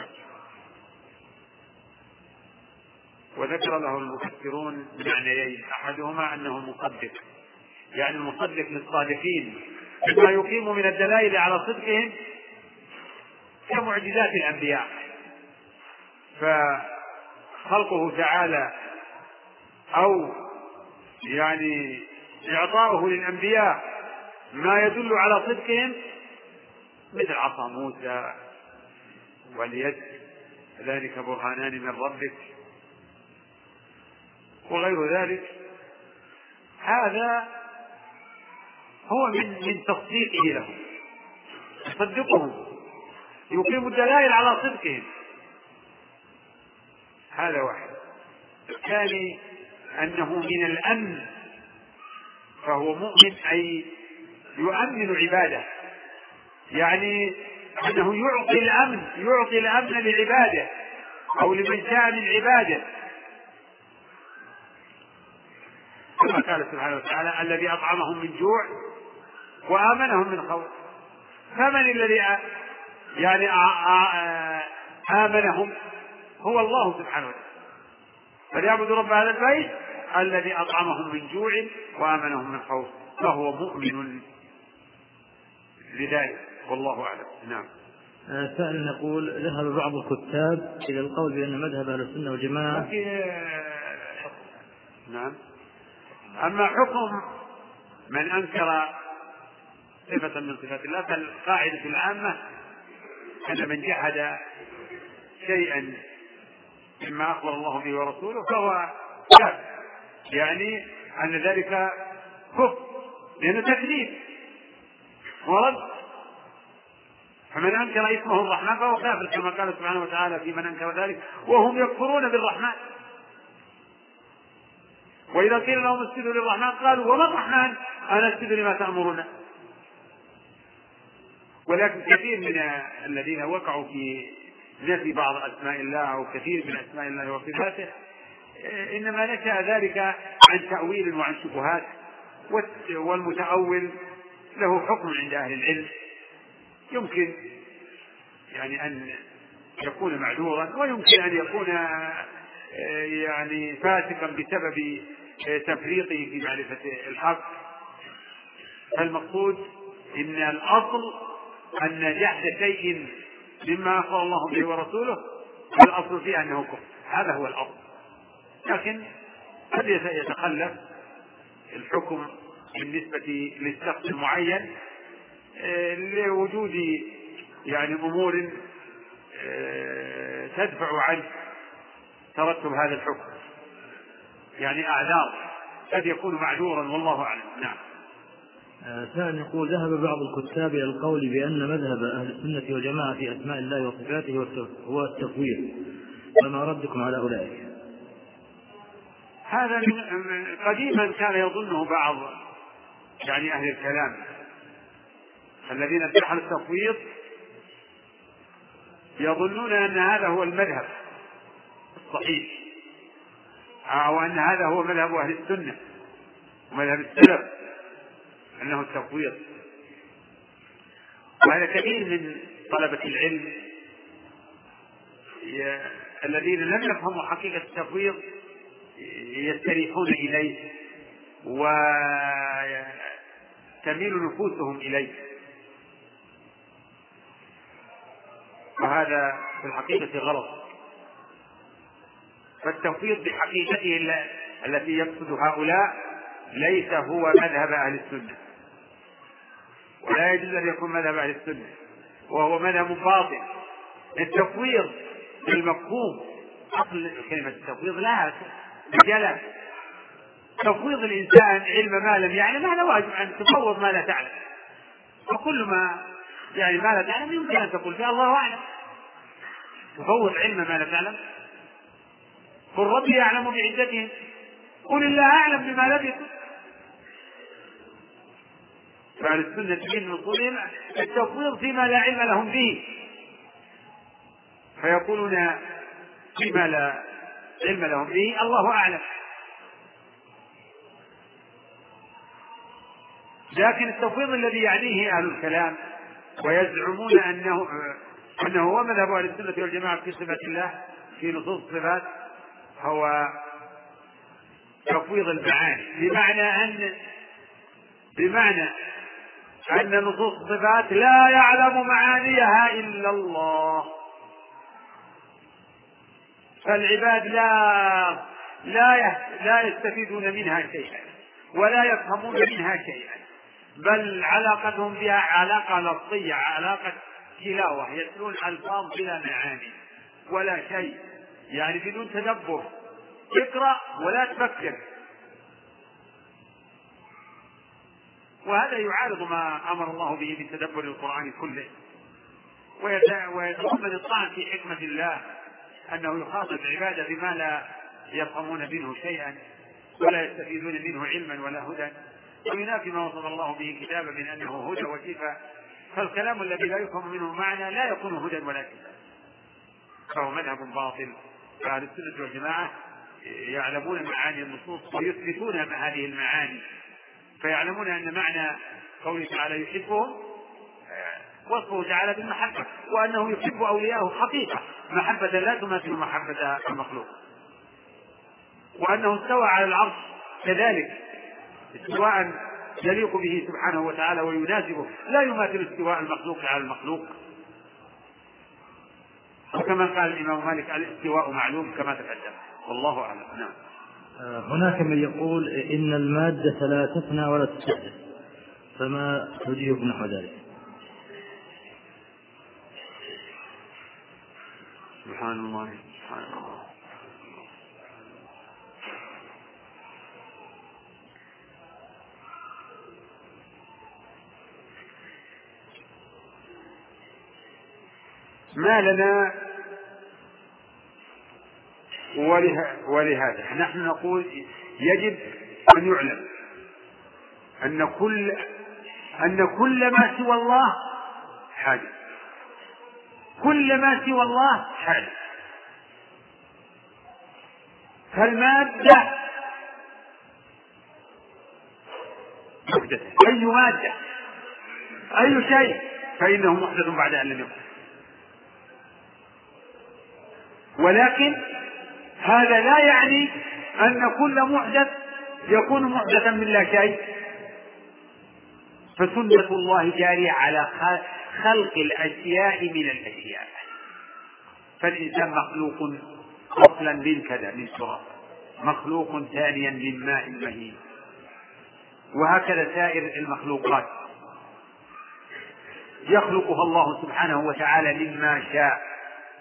وذكر له المفسرون معنيين: أحدهما أنه المصدق، يعني المصدق للصادقين بما يقيم من الدلائل على صدقهم كمعجزات الأنبياء، فخلقه تعالى أو يعني إعطاؤه للأنبياء ما يدل على صدقهم مثل عصا موسى واليد ذلك برهانان من ربك وغير ذلك، هذا هو من تصديقه لهم، يصدقهم يقيم الدلائل على صدقهم، هذا واحد. الثاني أنه من الأمن، فهو مؤمن أي يؤمن عباده، يعني أنه يعطي الأمن لعباده أو لمن شاء من عباده، كما قال سبحانه وتعالى: الذي أطعمهم من جوع وآمنهم من خوف. فمن الذي يعني آمنهم؟ هو الله سبحانه وتعالى. فليعبدوا رب هذا البيت الذي أطعمهم من جوع وآمنهم من خوف، فهو مؤمن لذلك، والله أعلم. نعم. سائل يقول: ذهب بعض الكتاب إلى القول بأن مذهب أهل السنة والجماعة. نعم. أما حكم من أنكر صفة من صفات الله فالقاعدة العامة أن من جحد شيئا مما أخبر الله به ورسوله فهو كافر، يعني أن ذلك كفر لأنه تكذيب ورد. فمن أنكر اسمه الرحمن فهو كافر، كما قال سبحانه وتعالى في من أنكر ذلك: وهم يكفرون بالرحمن. وإذا قيل لهم اسجدوا للرحمن قالوا: وما الرحمن؟ أنا أسجد لما تأمرنا. ولكن كثير من الذين وقعوا في نفي بعض أسماء الله أو كثير من أسماء الله وصفاته إنما نشأ ذلك عن تأويل وعن شبهات، والمتأول له حكم عند أهل العلم، يمكن يعني أن يكون معذورا ويمكن أن يكون يعني فاسقا بسبب تفريطه في معرفة الحق. فالمقصود إن الأصل أن جحد شيء مما أخبر الله به ورسوله الأصل فيه أنه كفر، هذا هو الأصل. لكن قد يتخلف الحكم بالنسبة للشخص المعين لوجود يعني أمور تدفع عنه ترتب هذا الحكم، يعني أعذار قد يكون معذورا، والله أعلم. نعم. سائل يقول: ذهب بعض الكتاب إلى القول بأن مذهب أهل السنة والجماعة في أسماء الله وصفاته هو التفويض، فما ردكم على أولئك؟ هذا قديما كان يظنه بعض يعني أهل الكلام الذين ادعوا التفويض، يظنون أن هذا هو المذهب الصحيح أو أن هذا هو مذهب أهل السنة ومذهب السلف، أنه التفويض. وهذا كثير من طلبة العلم الذين لم يفهموا حقيقة التفويض يستريحون إليه وتميل نفوسهم إليه، وهذا في الحقيقة غلط. فالتفويض بحقيقته التي يقصد هؤلاء ليس هو مذهب أهل السنة، ولا يجوز أن يكون مذهب أهل السنة، وهو مذهب باطل. التفويض بالمفهوم، أصل كلمة التفويض لها مجالات. تفويض الإنسان علم ما لم يعلم، هذا واجب أن تفوض ما لا تعلم، وكل ما يعني ما لا تعلم يمكن أن تقول فيه الله أعلم. تفوض علم ما لا تعلم، قل ربي يعلم بعدتهم قل الله أعلم بما لبثوا. فأهل السنة من أصولهم التفويض فيما لا علم لهم به، فيقولون فيما لا علم لهم به الله أعلم. لكن التفويض الذي يعنيه أهل الكلام ويزعمون أنه هو مذهب أهل السنة والجماعة في صفات الله في نصوص الصفات هو تفويض المعاني، بمعنى أن نصوص الصفات لا يعلم معانيها إلا الله، فالعباد لا يستفيدون منها شيئا ولا يفهمون منها شيئا، بل علاقتهم بها علاقة لفظية، علاقة تلاوة، يتلون ألفاظ بلا معاني ولا شيء، يعني بدون تدبر، اقرأ ولا تفكر. وهذا يعارض ما أمر الله به من تدبر القرآن كله، ويتضمن الطعن في حكمة الله أنه يخاطب عباده بما لا يفهمون منه شيئا ولا يستفيدون منه علما ولا هدى، وينافي ما وصف الله به كتابا من أنه هدى وشفاء، فالكلام الذي لا يفهم منه معنى لا يكون هدى ولا شفاء، فهو مذهب باطل. فأهل السنة والجماعة يعلمون معاني النصوص ويثبتون هذه المعاني، فيعلمون أن معنى قوله تعالى يحبهم وصفه تعالى بالمحبة، وأنه يحب أولياءه حقيقة محبة لا تماثل محبة المخلوق، وأنه استوى على العرش كذلك استواء يليق به سبحانه وتعالى ويناسبه، لا يماثل استواء المخلوق على المخلوق، وكما قال الإمام مالك الاستواء معلوم كما تقدم، والله أعلم. نعم. هناك من يقول إن المادة لا تفنى ولا تستحدث، فما تجيب نحو ذلك؟ سبحان الله سبحان الله. ما لنا ولهذا نحن نقول يجب أن يعلم أن كل ما سوى الله حادث، كل ما سوى الله حادث، فالمادة محدثة، أي مادة أي شيء فإنه محدث بعد أن لم يكن، ولكن هذا لا يعني أن كل محدث يكون محدثا من لا شيء، فسنة الله جارية على خلق الأشياء من الأشياء، فالإنسان مخلوق أصلا من كذا من تراب، مخلوق ثانيا من ماء مهين، وهكذا سائر المخلوقات يخلقها الله سبحانه وتعالى مما شاء.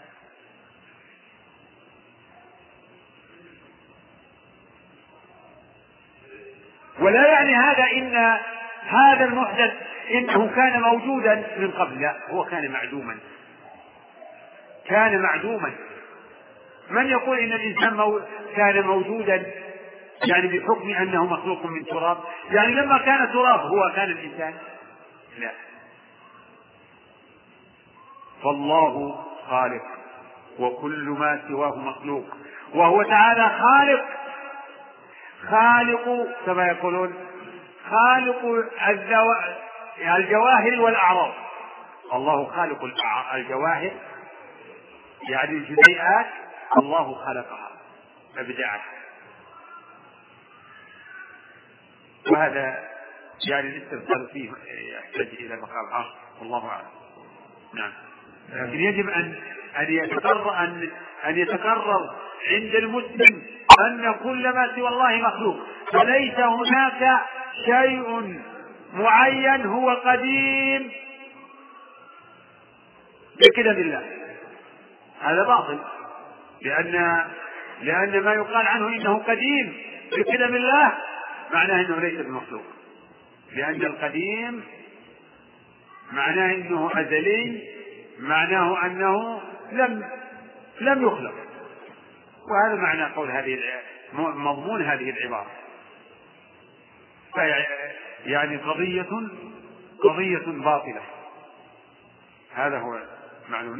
ولا يعني هذا إن هذا المحدث إنه كان موجودا من قبل، لا، هو كان معدوما. من يقول إن الإنسان كان موجودا يعني بحكم أنه مخلوق من تراب، يعني لما كان تراب هو كان الإنسان؟ لا، فالله خالق وكل ما سواه مخلوق، وهو تعالى خالق كما يقولون خالق الجواهر والأعراض. الله خالق الجواهر يعني الجزيئات، الله خلقها أبدعها، وهذا يعني الاسترسال فيه يحتاج إلى مقام آخر، والله أعلم. نعم. لكن يجب أن يتقرر عند المسلم أن كل ما سوى الله مخلوق، فليس هناك شيء معين هو قديم بكلام الله، هذا باطل، لأن ما يقال عنه إنه قديم بكلام الله معناه أنه ليس بمخلوق، لأن القديم معناه أنه أزلي، معناه أنه لم يخلق، وهذا معنى قول مضمون هذه العبارة. يعني قضية قضية باطلة. هذا هو معلوم.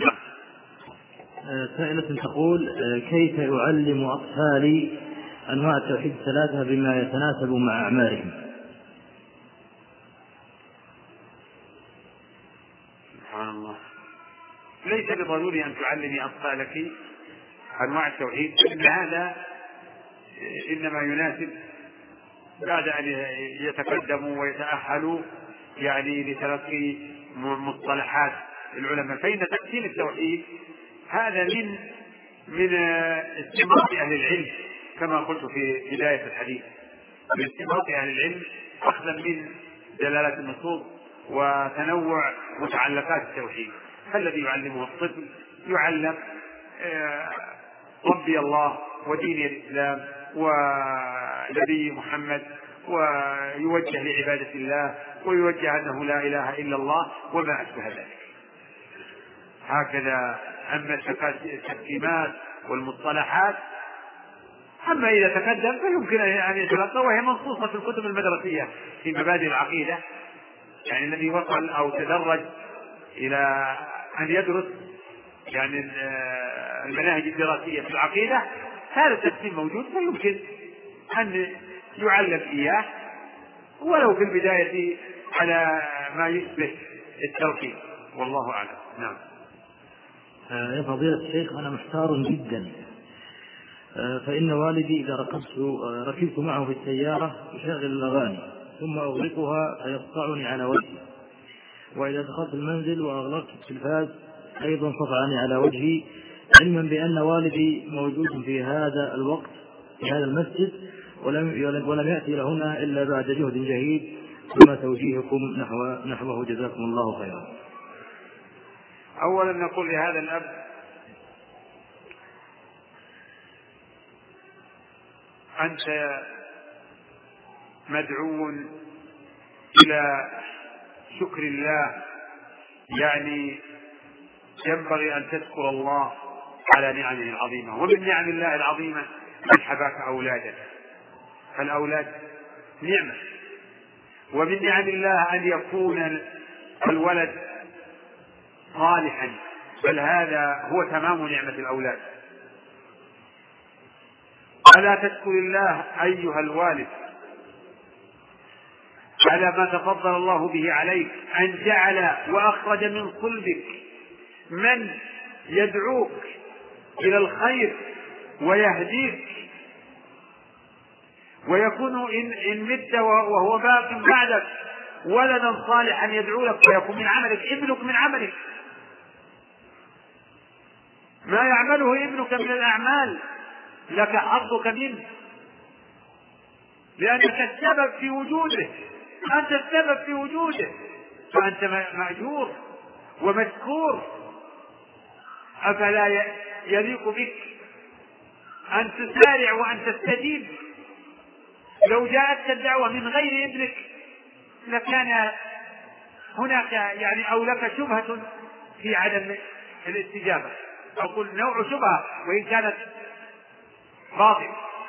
سائلة تقول: كيف يعلم أطفالي أنواع التوحيد الثلاثة بما يتناسب مع أعمارهم؟ سبحان الله. ليس بضروري أن تعلمي أطفالك أنواع التوحيد، إن هذا إنما يناسب بعد أن يتقدموا ويتأهلوا يعني لتلقي مصطلحات العلماء. فإن تقسيم التوحيد هذا من استنباط أهل العلم، كما قلت في بداية الحديث، من استنباط أهل العلم أخذا من دلالة النصوص وتنوع متعلقات التوحيد. فالذي يعلمه الطفل يعلم ربي الله ودين الإسلام ونبي محمد، ويوجه لعبادة الله، ويوجه أنه لا إله إلا الله وما أشبه ذلك. هكذا. أما التقسيمات والمصطلحات، أما إذا تقدم فيمكن أن يتلقى، وهي منصوصة في الكتب المدرسية في مبادئ العقيدة. يعني الذي وصل أو تدرج إلى أن يدرس يعني المناهج الدراسية في العقيدة، هذا التقسيم موجود، فيمكن أن يعلم إياه ولو في البداية على ما يشبه التوحيد، والله أعلم. نعم. يا فضيلة الشيخ، أنا محتار جدا، فإن والدي إذا ركبت معه في السيارة يشغل الأغاني ثم أغلقها فيقطعني على وجهي، وإذا دخلت المنزل وأغلقت التلفاز أيضا قطعني على وجهي، علما بأن والدي موجود في هذا الوقت في هذا المسجد ولم يأتي لهنا إلا بعد جهد جهيد، ثم توجيهكم نحوه جزاكم الله خيرا. أولا نقول لهذا الأب: أنت مدعو إلى شكر الله، يعني ينبغي أن تشكر الله على نعمه العظيمة. ومن نعم الله العظيمة أن حباك أولادا، فالأولاد نعمة. ومن نعم الله أن يكون الولد صالحا، بل هذا هو تمام نعمة الأولاد. ألا تشكر الله أيها الوالد على ما تفضل الله به عليك، أن جعل وأخرج من صلبك من يدعوك إلى الخير ويهديك، ويكون إن مت وهو باق بعدك ولدا صالحا يدعو لك، ويكون من عملك ابنك من عملك. ما يعمله ابنك من الأعمال لك حظك منه، لأنك السبب في وجوده، أنت السبب في وجوده، فأنت مأجور ومشكور. أفلا يليق بك أن تسارع وأن تستجيب؟ لو جاءتك الدعوة من غير ابنك لكان هناك يعني أو لك شبهة في عدم الاستجابة، أقول نوع شبهة وإن كانت باطل.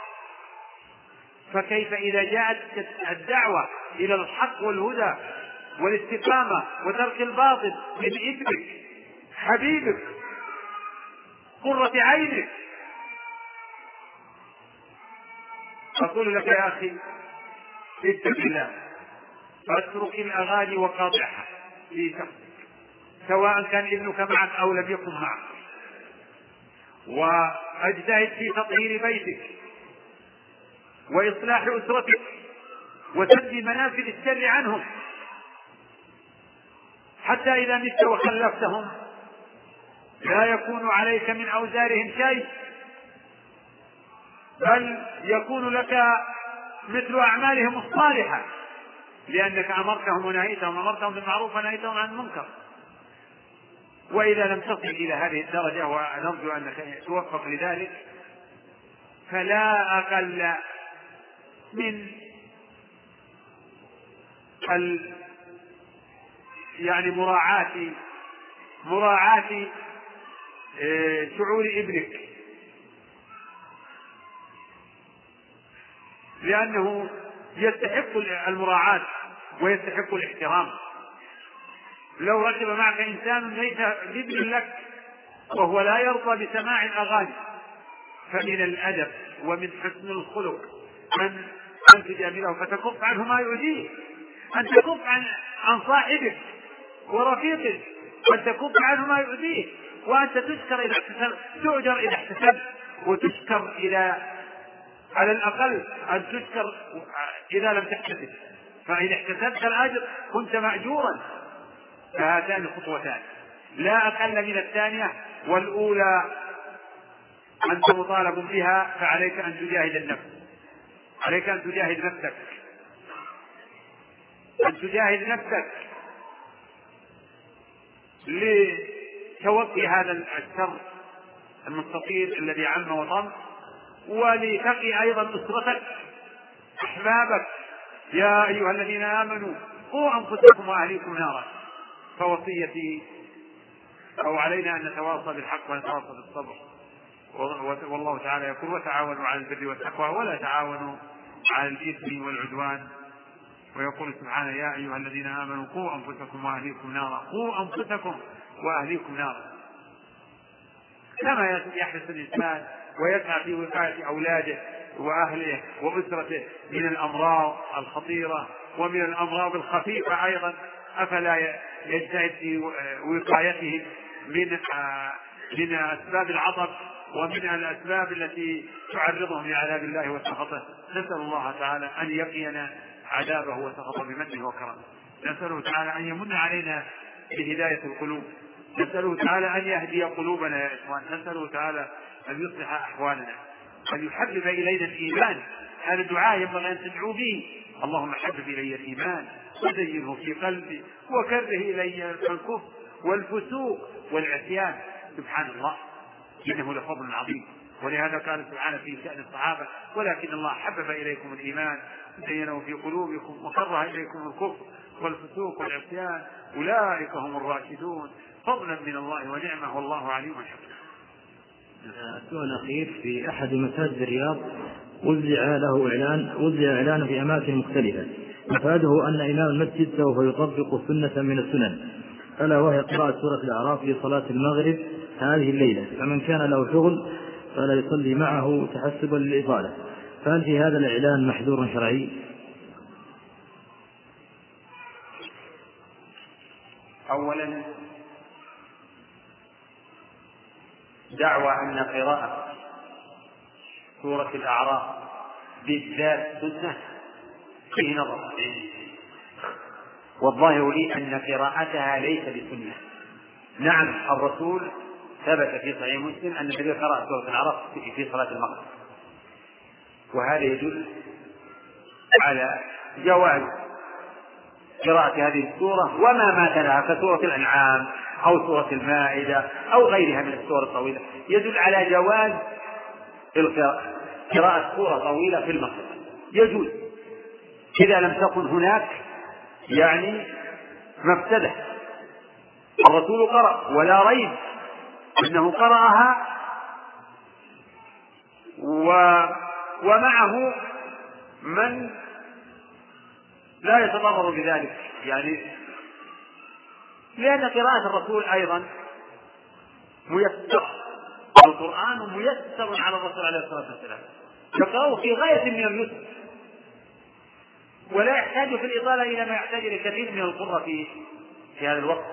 فكيف إذا جاءت الدعوة إلى الحق والهدى والاستقامة وترك الباطل من ابنك حبيبك قرة عينك؟ أقول لك يا أخي اتق الله، فاترك الأغاني وقاطعها في شخصك، سواء كان ابنك معك أو لم يكن معك، واجتهد في تطهير بيتك وإصلاح أسرتك وسد منافذ الشر عنهم، حتى إذا مت وخلفتهم لا يكون عليك من أوزارهم شيء، بل يكون لك مثل أعمالهم الصالحة، لأنك أمرتهم ونهيتهم، أمرتهم بالمعروف ونهيتهم عن المنكر. وإذا لم تصل إلى هذه الدرجة، ونرجو أنك توفق لذلك، فلا أقل من يعني مراعاة شعور ابنك، لأنه يستحق المراعاة ويستحق الاحترام، لو ركب معك إنسان ليس بابن لك وهو لا يرضى بسماع الأغاني، فمن الأدب ومن حسن الخلق أن تجامله فتكف عنه ما يؤذيه، أن تكف عن صاحبك ورفيقك، أن تكف عنه ما يؤذيه، وأنت تشكر إذا احتسبت، تؤجر إذا احتسبت، وتشكر إذا على الأقل أن تشكر إذا لم تحتسب، فإذا احتسبت الأجر كنت مأجورا. فهاتان خطوتان لا أقل من الثانية، والأولى أنت مطالب بها، فعليك أن تجاهد النفس، عليك أن تجاهد نفسك، أن تجاهد نفسك لتوقي هذا الشر المستطيل الذي عم وطم، ولتقي أيضا أسرتك أحبابك. يا أيها الذين آمنوا قوا أنفسكم وأهليكم نارا. فوصيتي أو علينا أن نتواصى بالحق ونتواصى بالصبر، والله تعالى يقول وتعاونوا على البر والتقوى ولا تعاونوا على الإثم والعدوان، ويقول سبحانه يا أيها الذين آمنوا قوا أنفسكم وأهليكم نارا، قوا أنفسكم وأهليكم نارا. كما يحرص الإنسان ويسعى في وقاية أولاده وأهله وأسرته من الأمراض الخطيرة ومن الأمراض الخفيفة أيضا، أفلا يجتهد في وقايتهم من أسباب العطب ومن الأسباب التي تعرضهم لعذاب الله وسخطه. نسأل الله تعالى أن يقينا عذابه وسخطه بمنه وكرمه. نسأله تعالى أن يمن علينا بهداية القلوب، نسأله تعالى أن يهدي قلوبنا يا إخوان، نسأله تعالى أن يصلح أحوالنا، أن يحبب إلينا الإيمان. هذا الدعاء ينبغي أن تدعو به، اللهم حبب إلي الإيمان وزينه في قلبي وكره إلي الكفر والفسوق والعصيان. سبحان الله إنه لفضل عظيم. ولهذا قال سبحانه في شأن الصحابة ولكن الله حبب إليكم الإيمان وزينه في قلوبكم وكره إليكم الكفر والفسوق والعصيان أولئك هم الراشدون فضلا من الله ونعمه والله عليم حكيم. السؤال الأخير: في أحد مساجد الرياض وزع إعلان في أماكن مختلفة مفاده أن إمام المسجد سوف يطبق سنة من السنن ألا وهي قراءة سورة الأعراف في صلاة المغرب هذه الليلة، فمن كان له شغل فلا يصلي معه تحسبا للإطالة، فهل في هذا الإعلان محذور شرعي؟ أولا دعوى أن قراءة سورة الأعراف بالذات سنة فيه نظر، والظاهر لي أن قراءتها ليس بسنة. نعم الرسول ثبت في صحيح مسلم أن النبي قرأ سورة الأعراف في صلاة المغرب، وهذا يدل على جواز قراءة هذه السورة وما ماتها كسورة الأنعام أو سورة المائدة أو غيرها من السور الطويلة، يدل على جواز قراءة سورة طويلة في المغرب، يجوز إذا لم تكن هناك يعني مفسدة. الرسول قرأ ولا ريب أنه قرأها ومعه من لا يتضرر بذلك، يعني لأن قراءة الرسول أيضا ميسر، القرآن ميسر على الرسول عليه الصلاة والسلام، يقرأه في غاية من اليسر ولا يحتاج في الإطالة إلى ما يحتاج إلى كثير من القرة في هذا الوقت.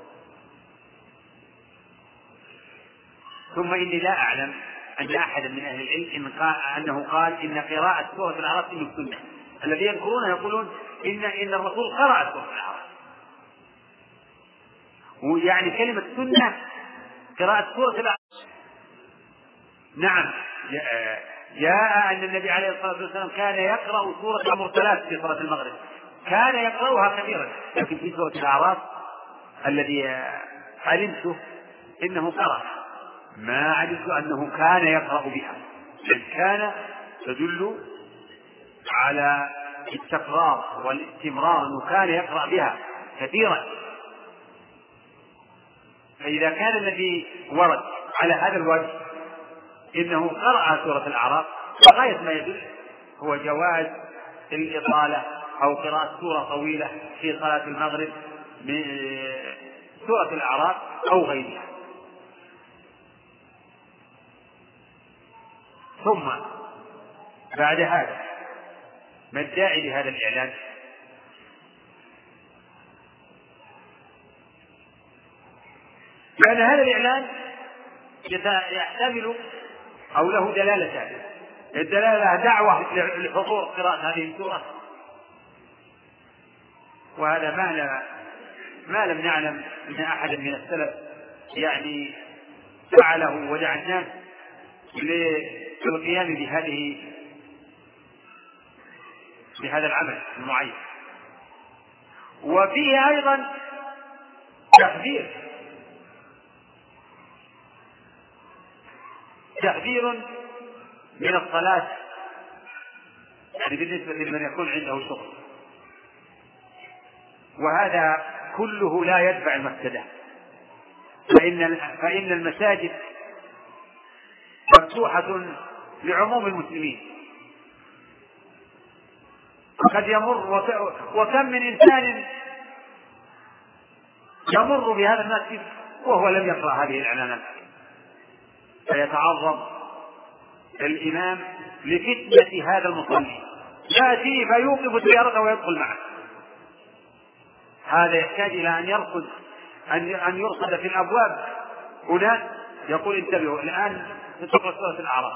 ثم إني لا أعلم أن أحد من أهل العلم أنه قال إن قراءة سورة الأعراف من السنة. الذين يذكرون يقولون إن الرسول قرأ سورة الأعراف، ويعني كلمة سنة قراءة سورة الأعراف. نعم جاء أن النبي عليه الصلاة والسلام كان يقرأ سورة المرسلات في صلاة المغرب، كان يقرأها كثيرا، لكن في سورة الأعراف الذي علمته إنه قرأ، ما علمت أنه كان يقرأ بها، بل كان تدل على التكرار والاستمرار أنه كان يقرأ بها كثيرا. فإذا كان الذي ورد على هذا الوجه إنه قرأ سورة الأعراف، فغاية ما يدل هو جواز الإطالة أو قراءة سورة طويلة في صلاة المغرب من سورة الأعراف أو غيرها. ثم بعد هذا ما الداعي لهذا الإعلان؟ لأن هذا الإعلان يحتمل أو له دلالتان. الدلالة دعوة لحضور قراءة هذه السورة، وهذا ما لم نعلم أن أحدا من السلف يعني فعله ودعا الناس للقيام بهذا العمل المعين. وفيه أيضا تحذير من الصلاة، يعني بالنسبة لمن يكون عنده شغل، وهذا كله لا يدفع المفسدة، فإن المساجد مفتوحة لعموم المسلمين، قد يمر وكم من إنسان يمر بهذا المسجد وهو لم يقرأ هذه الإعلانات، فيتعرض الإمام لفتنة هذا المصلي، يأتي فيوقف سيارته ويدخل معه. هذا يحتاج إلى أن يرصد في الأبواب هنا يقول انتبهوا الآن تقرأ سورة الأعراف،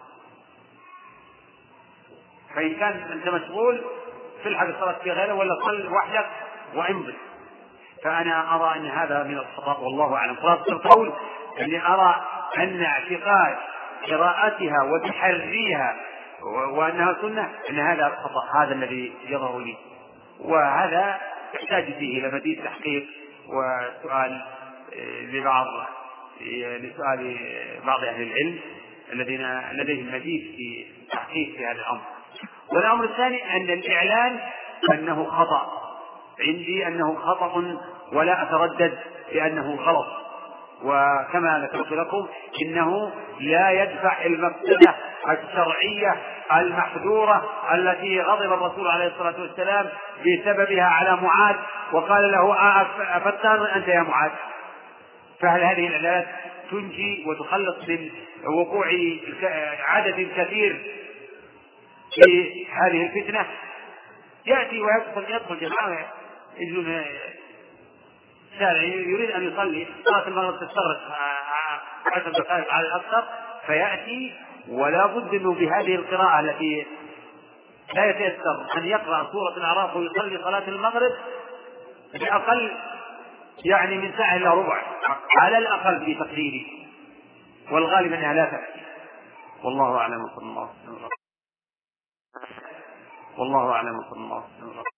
فإن كان أنت مشغول في الحق الصلاة في غيره ولا صل وحدك وامضي. فأنا أرى أن هذا من الخطأ والله أعلم. خلاصة القول أني أرى أن اعتقاد قراءتها وتحريها وأنها سنة أن هذا خطأ، هذا الذي يظهر لي، وهذا يحتاج فيه إلى مزيد تحقيق وسؤال لسؤال بعض أهل العلم الذين لديهم مزيد في تحقيق في هذا الأمر. والأمر الثاني أن الإعلان أنه خطأ، عندي أنه خطأ ولا أتردد بأنه غلط، وكما ذكرت لكم إنه لا يدفع المفسدة الشرعية المحذورة التي غضب الرسول عليه الصلاة والسلام بسببها على معاذ وقال له أفتان أنت يا معاذ. فهل هذه العلالات تنجي وتخلص من وقوع عدد كثير في هذه الفتنة؟ يأتي ويدخل جماعة يجلون شارع يريد أن يصلي صلاة المغرب تستغرق 10 دقائق على الأكثر، فيأتي ولا بد منه بهذه القراءة التي لا يتيسر أن يقرأ سورة الأعراف ويصلي صلاة المغرب بأقل يعني من ساعة إلى ربع على الأقل في تقديري، والغالب أنها لا تأتي. والله أعلم. والله أعلم.